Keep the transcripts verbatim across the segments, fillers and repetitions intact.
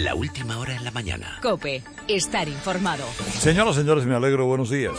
La última hora en la mañana. COPE. Estar informado. Señoras y señores, me alegro. Buenos días.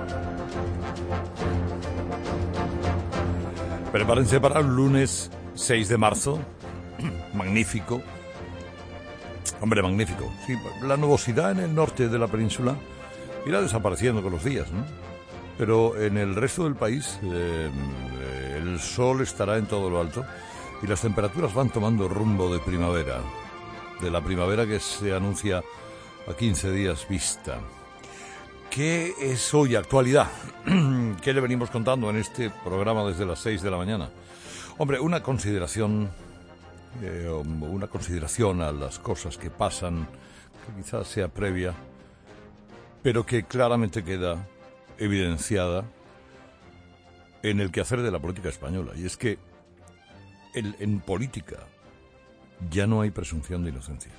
Prepárense para el lunes seis de marzo. Magnífico. Hombre, magnífico. Sí, la nubosidad en el norte de la península irá desapareciendo con los días, ¿no? Pero en el resto del país eh, el sol estará en todo lo alto y las temperaturas van tomando rumbo de primavera. De la primavera que se anuncia a quince días vista. ¿Qué es hoy actualidad? ¿Qué le venimos contando en este programa desde las seis de la mañana? Hombre, una consideración, eh, una consideración a las cosas que pasan, que quizás sea previa, pero que claramente queda evidenciada en el quehacer de la política española. Y es que el, en política ya no hay presunción de inocencia.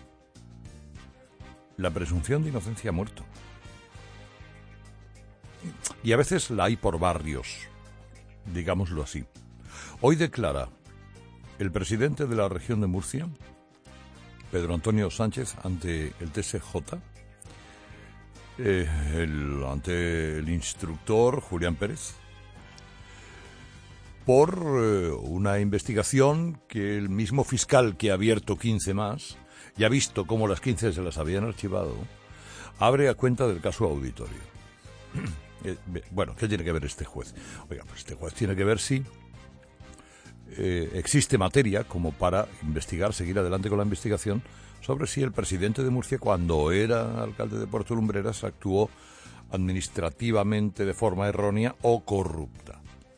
La presunción de inocencia ha muerto. Y a veces la hay por barrios, digámoslo así. Hoy declara el presidente de la región de Murcia, Pedro Antonio Sánchez, ante el T S J, eh, el, ante el instructor Julián Pérez, por eh, una investigación que el mismo fiscal que ha abierto quince más y ha visto cómo las quince se las habían archivado, abre a cuenta del caso Auditorio. Eh, bueno, ¿qué tiene que ver este juez? Oiga, pues este juez tiene que ver si eh, existe materia como para investigar, seguir adelante con la investigación sobre si el presidente de Murcia, cuando era alcalde de Puerto Lumbreras, actuó administrativamente de forma errónea o corrupta.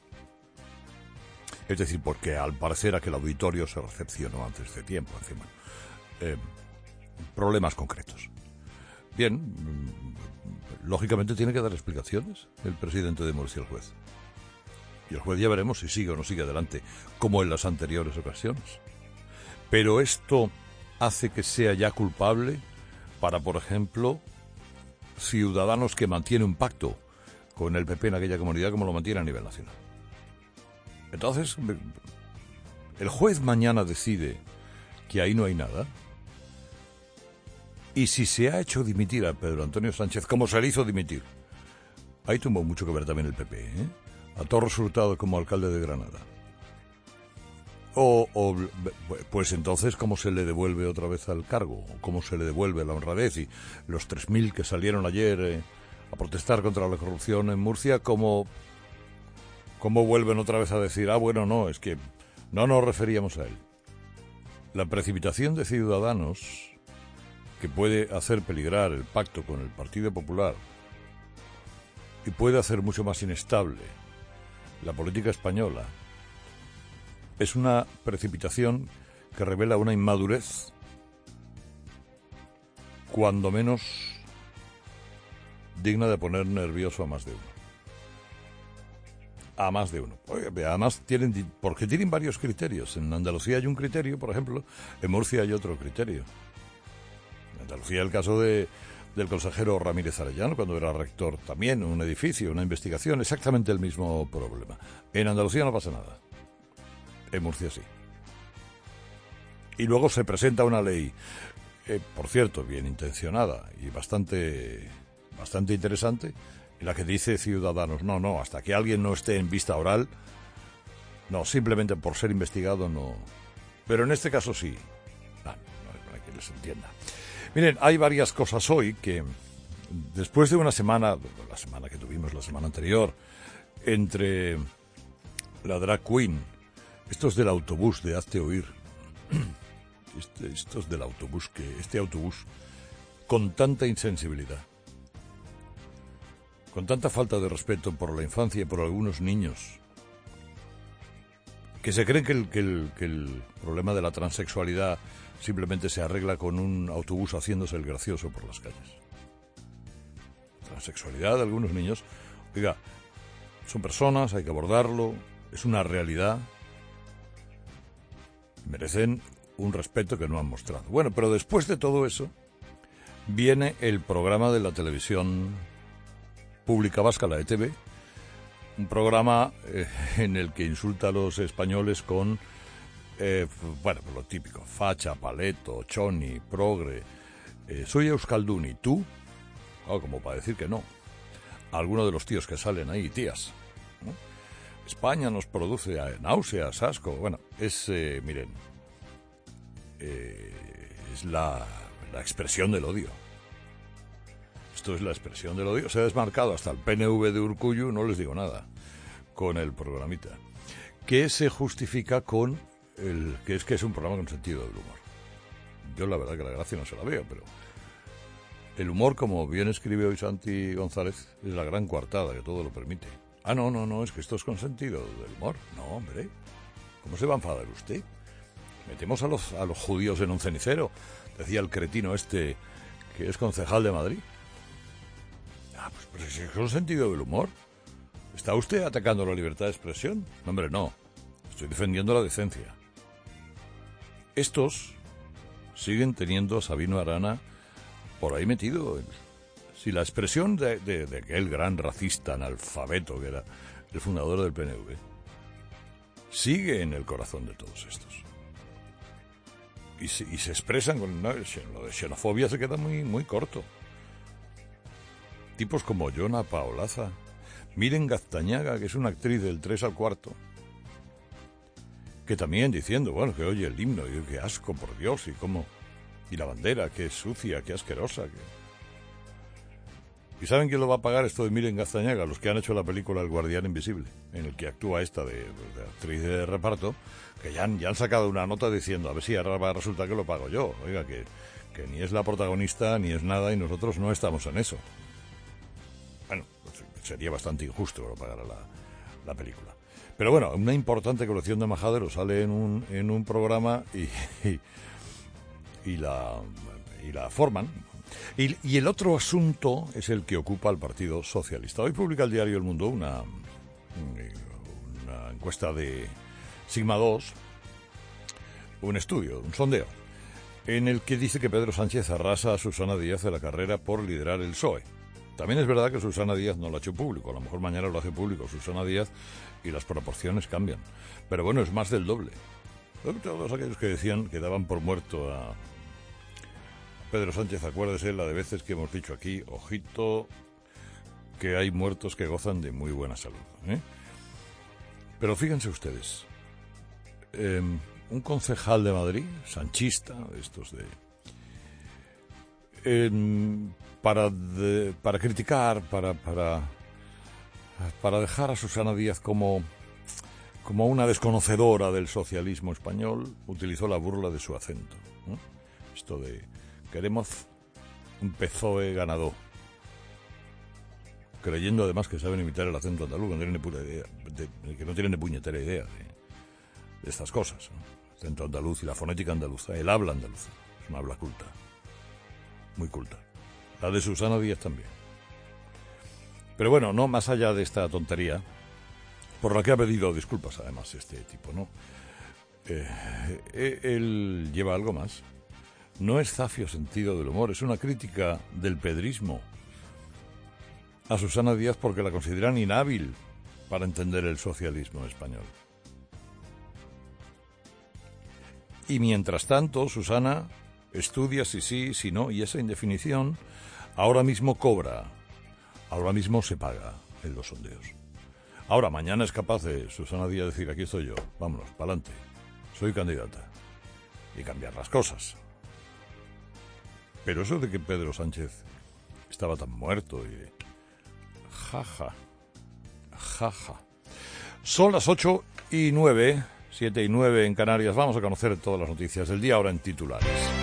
Es decir, porque al parecer aquel auditorio se recepcionó antes de tiempo, encima. Eh, problemas concretos. Bien, lógicamente tiene que dar explicaciones el presidente de Murcia, el juez. Y el juez ya veremos si sigue o no sigue adelante, como en las anteriores ocasiones. Pero esto hace que sea ya culpable para, por ejemplo, Ciudadanos, que mantiene un pacto con el P P en aquella comunidad como lo mantiene a nivel nacional. Entonces, el juez mañana decide que ahí no hay nada. Y si se ha hecho dimitir a Pedro Antonio Sánchez, como se le hizo dimitir, ahí tuvo mucho que ver también el P P, ¿eh? A todo resultado como alcalde de Granada. O, o, pues entonces, ¿cómo se le devuelve otra vez al cargo? ¿Cómo se le devuelve la honradez? Y los tres mil que salieron ayer eh, a protestar contra la corrupción en Murcia, ¿cómo, ¿cómo vuelven otra vez a decir, ah, bueno, no, es que no nos referíamos a él? La precipitación de Ciudadanos, que puede hacer peligrar el pacto con el Partido Popular y puede hacer mucho más inestable la política española, es una precipitación que revela una inmadurez, cuando menos digna de poner nervioso a más de uno. A más de uno. Oye, además, tienen, porque tienen varios criterios. En Andalucía hay un criterio, por ejemplo, en Murcia hay otro criterio. En Andalucía el caso de, del consejero Ramírez Arellano, cuando era rector, también un edificio, una investigación, exactamente el mismo problema. En Andalucía no pasa nada. En Murcia sí. Y luego se presenta una ley, eh, por cierto, bien intencionada y bastante, bastante interesante, en la que dice Ciudadanos, no, no, hasta que alguien no esté en vista oral, no, simplemente por ser investigado no. Pero en este caso sí. Ah, no, para que les entienda. Miren, hay varias cosas hoy que, después de una semana, la semana que tuvimos la semana anterior, entre la drag queen, estos del autobús de Hazte Oír, este, estos del autobús, que este autobús, con tanta insensibilidad, con tanta falta de respeto por la infancia y por algunos niños, que se creen que el, que el, que el problema de la transexualidad simplemente se arregla con un autobús haciéndose el gracioso por las calles. La transexualidad de algunos niños, oiga, son personas, hay que abordarlo, es una realidad, merecen un respeto que no han mostrado. Bueno, pero después de todo eso, viene el programa de la televisión pública vasca, la E T V, un programa eh, en el que insulta a los españoles con, eh, bueno, lo típico, facha, paleto, choni, progre, eh, soy euskaldun y tú, oh, como para decir que no. Algunos de los tíos que salen ahí, tías, ¿no? España nos produce náuseas, asco. Bueno, es, eh, miren, eh, es la, la expresión del odio. Esto es la expresión del odio. Se ha desmarcado hasta el P N V de Urkullu, no les digo nada, con el programita, que se justifica con el que es que es un programa con sentido del humor. Yo la verdad que la gracia no se la veo, pero el humor, como bien escribe hoy Santi González, es la gran coartada que todo lo permite. Ah, no, no, no, es que esto es con sentido del humor. No, hombre, ¿cómo se va a enfadar usted? Metemos a los, a los judíos en un cenicero, decía el cretino este, que es concejal de Madrid. Ah, pues, pues es con sentido del humor. ¿Está usted atacando la libertad de expresión? No, hombre, no. Estoy defendiendo la decencia. Estos siguen teniendo a Sabino Arana por ahí metido. Si la expresión de, de, de aquel gran racista analfabeto que era el fundador del P N V sigue en el corazón de todos estos. Y se, y se expresan con... No, lo de xenofobia se queda muy, muy corto. Tipos como Yona Paolaza, Miren Gaztañaga, que es una actriz del tres al cuarto, que también diciendo, bueno, que oye el himno, y qué asco, por Dios, y cómo... Y la bandera, qué sucia, qué asquerosa, que... ¿Y saben quién lo va a pagar esto de Miren Gaztañaga? Los que han hecho la película El Guardián Invisible, en el que actúa esta de, de actriz de reparto, que ya han, ya han sacado una nota diciendo, a ver si ahora va a resultar que lo pago yo. Oiga, que, que ni es la protagonista, ni es nada, y nosotros no estamos en eso. Bueno, pues sería bastante injusto que lo pagara la, la película. Pero bueno, una importante colección de majaderos sale en un, en un programa y, y, y, la, y la forman. Y, y el otro asunto es el que ocupa el Partido Socialista. Hoy publica el diario El Mundo una, una encuesta de Sigma dos, un estudio, un sondeo, en el que dice que Pedro Sánchez arrasa a Susana Díaz de la Carrera por liderar el P S O E. También es verdad que Susana Díaz no lo ha hecho público. A lo mejor mañana lo hace público Susana Díaz y las proporciones cambian. Pero bueno, es más del doble. Todos aquellos que decían que daban por muerto a Pedro Sánchez, acuérdese la de veces que hemos dicho aquí, ojito, que hay muertos que gozan de muy buena salud, ¿eh? Pero fíjense ustedes, eh, un concejal de Madrid, sanchista, estos de... Eh, para, de, para criticar, para, para, para dejar a Susana Díaz como, como una desconocedora del socialismo español, utilizó la burla de su acento, ¿no? Esto de... Queremos un P S O E ganador. Creyendo además que saben imitar el acento andaluz, que no tienen ni puta idea, de, que no tienen ni puñetera idea de, de estas cosas, ¿no? El acento andaluz y la fonética andaluza, el habla andaluza, es una habla culta, muy culta. La de Susana Díaz también. Pero bueno, no más allá de esta tontería, por la que ha pedido disculpas además este tipo, ¿no? Eh, él lleva algo más. No es zafio sentido del humor, es una crítica del pedrismo a Susana Díaz porque la consideran inhábil para entender el socialismo español. Y mientras tanto, Susana estudia si sí, si no, y esa indefinición ahora mismo cobra, ahora mismo se paga en los sondeos. Ahora, mañana es capaz de Susana Díaz decir, aquí estoy yo, vámonos, pa'lante, soy candidata, y cambiar las cosas. Pero eso de que Pedro Sánchez estaba tan muerto y... Jaja. Jaja. Son las ocho y nueve, siete y nueve en Canarias. Vamos a conocer todas las noticias del día ahora en titulares.